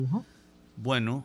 Bueno,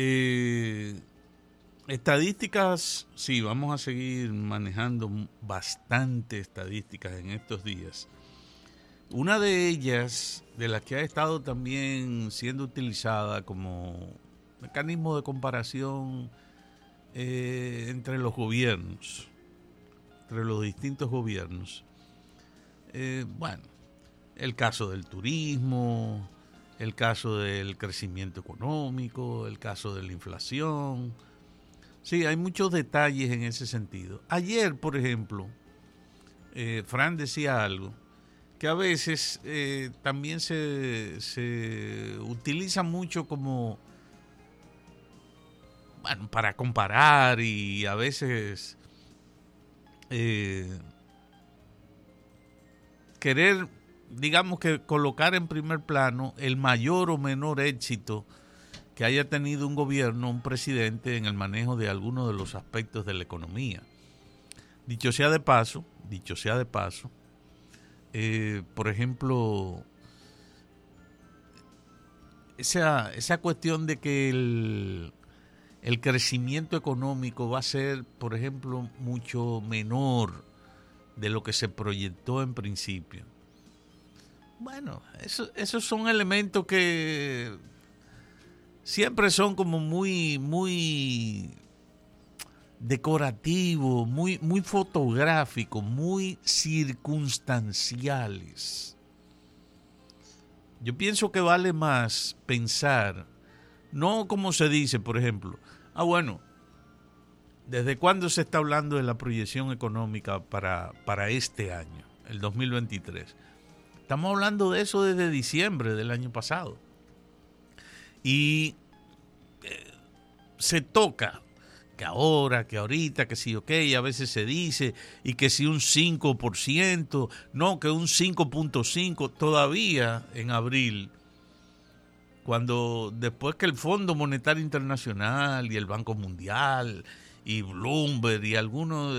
estadísticas, sí, vamos a seguir manejando bastante estadísticas en estos días. Una de ellas, de las que ha estado también siendo utilizada como mecanismo de comparación entre los gobiernos, entre los distintos gobiernos. Bueno, el caso del turismo, el caso del crecimiento económico, el caso de la inflación. Sí, hay muchos detalles en ese sentido. Ayer, por ejemplo, Fran decía algo que a veces también se utiliza mucho como, bueno, para comparar y a veces eh, querer, digamos que colocar en primer plano el mayor o menor éxito que haya tenido un gobierno, un presidente en el manejo de algunos de los aspectos de la economía. Dicho sea de paso, por ejemplo, esa cuestión de que el crecimiento económico va a ser, por ejemplo, mucho menor de lo que se proyectó en principio. Bueno, esos son elementos que siempre son como muy decorativos, muy fotográficos, muy circunstanciales. Yo pienso que vale más pensar, no como se dice, por ejemplo, bueno, ¿desde cuándo se está hablando de la proyección económica para este año, el 2023? Estamos hablando de eso desde diciembre del año pasado. Y se toca que ahora, que ahorita, que sí, ok, a veces se dice, y que si un 5%, no, que un 5.5%, todavía en abril, cuando después que el Fondo Monetario Internacional y el Banco Mundial y Bloomberg y algunos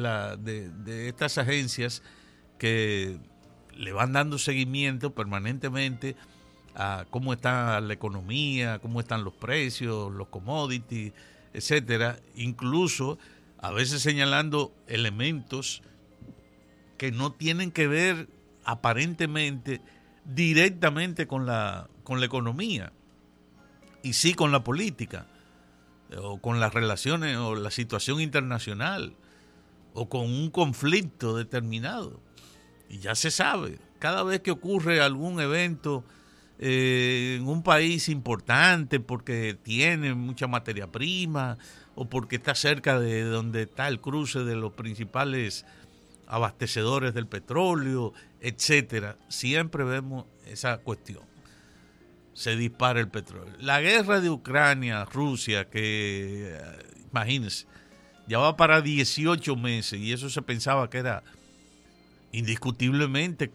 de estas agencias que le van dando seguimiento permanentemente a cómo está la economía, cómo están los precios, los commodities, etcétera, incluso a veces señalando elementos que no tienen que ver aparentemente directamente con la economía y sí con la política o con las relaciones o la situación internacional o con un conflicto determinado. Y ya se sabe, cada vez que ocurre algún evento en un país importante porque tiene mucha materia prima o porque está cerca de donde está el cruce de los principales abastecedores del petróleo, etcétera, siempre vemos esa cuestión. Se dispara el petróleo. La guerra de Ucrania, Rusia, que imagínense, ya va para 18 meses y eso se pensaba que era indiscutiblemente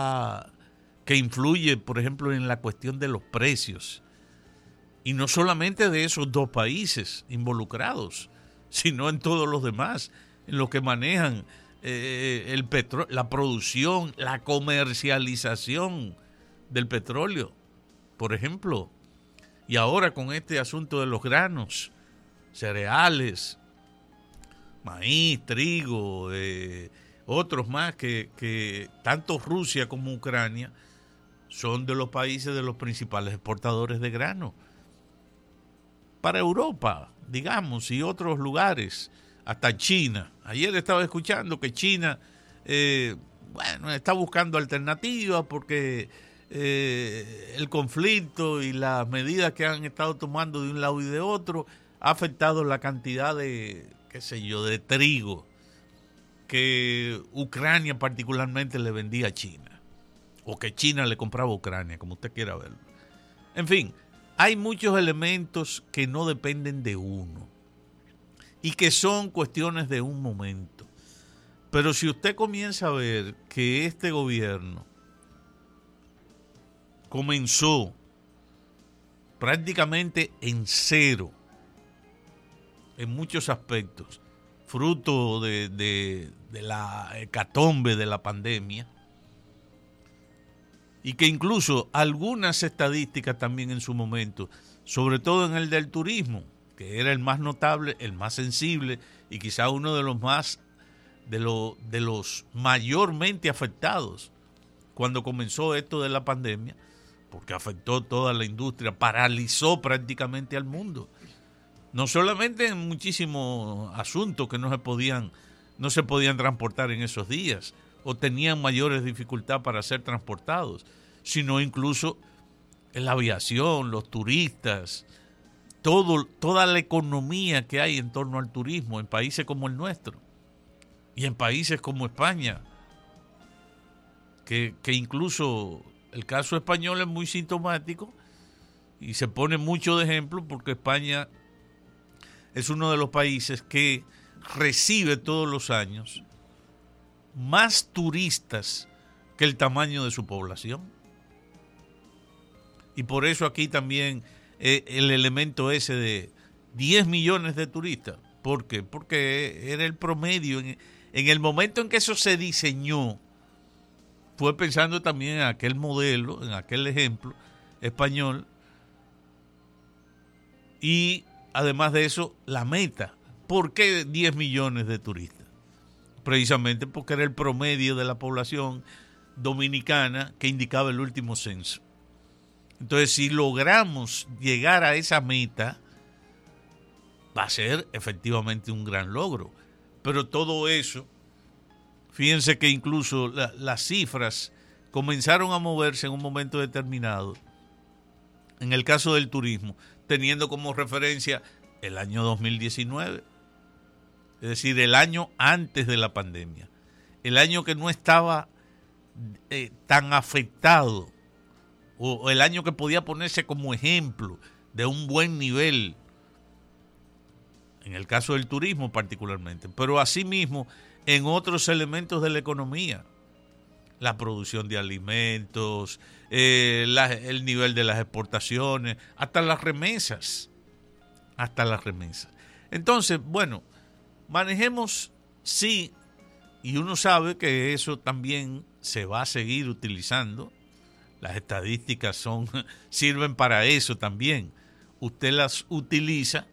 que influye, por ejemplo, en la cuestión de los precios. Y no solamente de esos dos países involucrados, sino en todos los demás, en los que manejan el petróleo, la producción, la comercialización del petróleo, por ejemplo. Y ahora con este asunto de los granos, cereales, maíz, trigo, otros más que tanto Rusia como Ucrania son de los países de los principales exportadores de grano para Europa, digamos, y otros lugares, hasta China. Ayer estaba escuchando que China, bueno, está buscando alternativas porque el conflicto y las medidas que han estado tomando de un lado y de otro ha afectado la cantidad de, qué sé yo, de trigo que Ucrania particularmente le vendía a China, o que China le compraba a Ucrania, como usted quiera verlo. En fin, hay muchos elementos que no dependen de uno y que son cuestiones de un momento. Pero si usted comienza a ver que este gobierno comenzó prácticamente en cero en muchos aspectos, fruto de la hecatombe de la pandemia, y que incluso algunas estadísticas también en su momento, sobre todo en el del turismo, que era el más notable, el más sensible y quizá uno de los más, de los mayormente afectados cuando comenzó esto de la pandemia, porque afectó toda la industria, paralizó prácticamente al mundo. No solamente en muchísimos asuntos que no se podían transportar en esos días o tenían mayores dificultades para ser transportados, sino incluso en la aviación, los turistas, toda la economía que hay en torno al turismo en países como el nuestro y en países como España, que incluso el caso español es muy sintomático y se pone mucho de ejemplo porque España es uno de los países que recibe todos los años más turistas que el tamaño de su población. Y por eso aquí también el elemento ese de 10 millones de turistas. ¿Por qué? Porque era el promedio. En el momento en que eso se diseñó, fue pensando también en aquel modelo, en aquel ejemplo español. Y además de eso, la meta. ¿Por qué 10 millones de turistas? Precisamente porque era el promedio de la población dominicana que indicaba el último censo. Entonces, si logramos llegar a esa meta, va a ser efectivamente un gran logro. Pero todo eso, fíjense que incluso las cifras comenzaron a moverse en un momento determinado, en el caso del turismo, teniendo como referencia el año 2019, es decir, el año antes de la pandemia, el año que no estaba tan afectado, o el año que podía ponerse como ejemplo de un buen nivel, en el caso del turismo particularmente, pero asimismo en otros elementos de la economía, la producción de alimentos, el nivel de las exportaciones, hasta las remesas. Entonces, bueno, manejemos, sí, y uno sabe que eso también se va a seguir utilizando. Las estadísticas sirven para eso también. Usted las utiliza,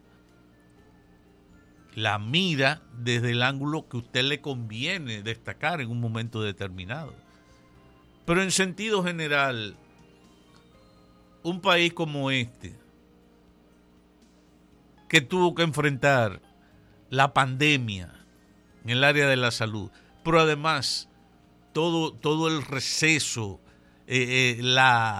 la mira desde el ángulo que a usted le conviene destacar en un momento determinado. Pero en sentido general, un país como este, que tuvo que enfrentar la pandemia en el área de la salud, pero además todo el receso, el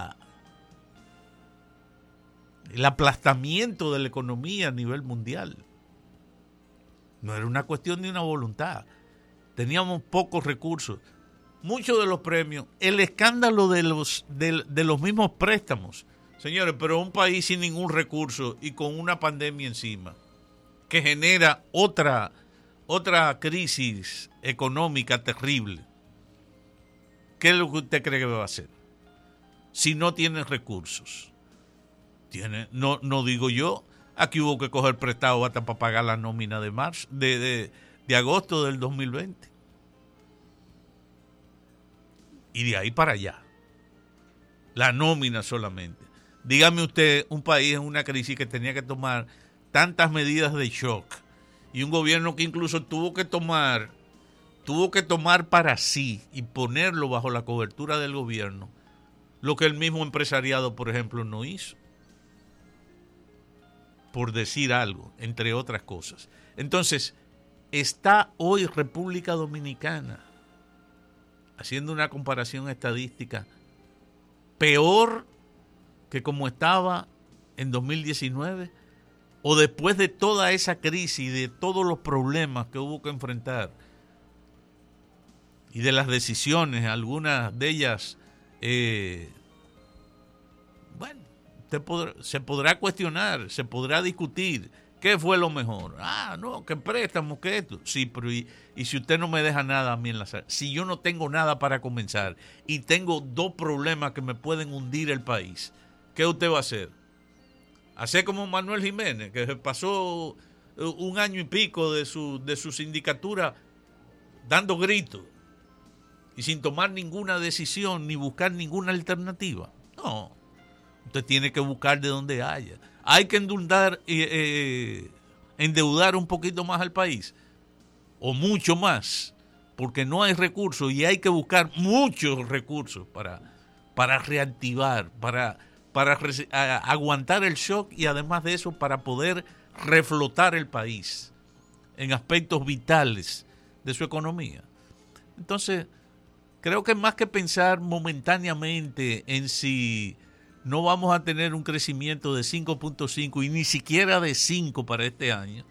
aplastamiento de la economía a nivel mundial. No era una cuestión de una voluntad. Teníamos pocos recursos. Muchos de los premios, el escándalo de los mismos préstamos. Señores, pero un país sin ningún recurso y con una pandemia encima, que genera otra crisis económica terrible. ¿Qué es lo que usted cree que va a hacer? Si no tiene recursos. No digo yo, aquí hubo que coger prestado hasta para pagar la nómina de marzo, de agosto del 2020. Y de ahí para allá. La nómina solamente. Dígame usted, un país en una crisis que tenía que tomar tantas medidas de shock y un gobierno que incluso tuvo que tomar para sí y ponerlo bajo la cobertura del gobierno, lo que el mismo empresariado, por ejemplo, no hizo. Por decir algo, entre otras cosas. Entonces, está hoy República Dominicana, haciendo una comparación estadística, peor que como estaba en 2019, o después de toda esa crisis, de todos los problemas que hubo que enfrentar, y de las decisiones, algunas de ellas, se podrá cuestionar, se podrá discutir qué fue lo mejor. No, que préstamos, que esto. Sí, pero y si usted no me deja nada a mí en la sala, si yo no tengo nada para comenzar y tengo dos problemas que me pueden hundir el país, ¿qué usted va a hacer? Hacer como Manuel Jiménez, que pasó un año y pico de su sindicatura dando gritos, y sin tomar ninguna decisión ni buscar ninguna alternativa. No, usted tiene que buscar de donde haya. Hay que endeudar un poquito más al país, o mucho más, porque no hay recursos y hay que buscar muchos recursos para reactivar, para aguantar el shock y además de eso para poder reflotar el país en aspectos vitales de su economía. Entonces, creo que más que pensar momentáneamente en si no vamos a tener un crecimiento de 5.5 y ni siquiera de 5 para este año,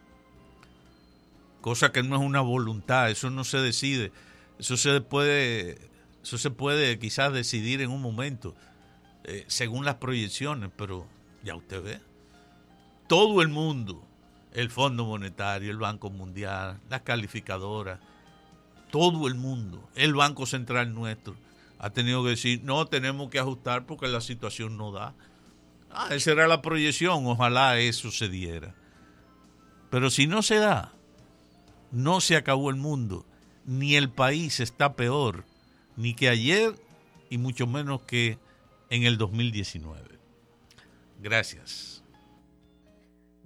cosa que no es una voluntad, eso no se decide, eso se puede quizás decidir en un momento, según las proyecciones, pero ya usted ve, todo el mundo, el Fondo Monetario, el Banco Mundial, las calificadoras, todo el mundo, el Banco Central nuestro, ha tenido que decir, no, tenemos que ajustar porque la situación no da. Esa era la proyección, ojalá eso se diera. Pero si no se da, no se acabó el mundo, ni el país está peor, ni que ayer, y mucho menos que en el 2019. Gracias.